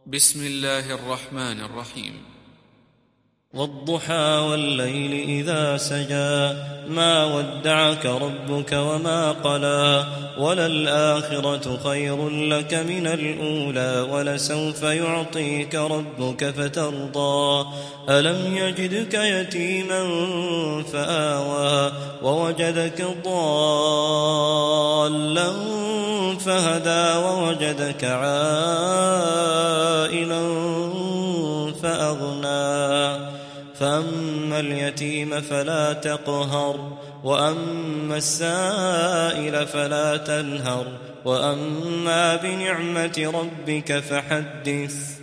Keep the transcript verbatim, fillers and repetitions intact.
بسم الله الرحمن الرحيم. والضحى والليل إذا سجى ما ودعك ربك وما قلى وللآخرة خير لك من الأولى ولسوف يعطيك ربك فترضى ألم يجدك يتيما فآوى ووجدك ضالا فهدى ووجدك عائلا فأغنى فأما اليتيم فلا تقهر وأما السائل فلا تنهر وأما بنعمة ربك فحدث.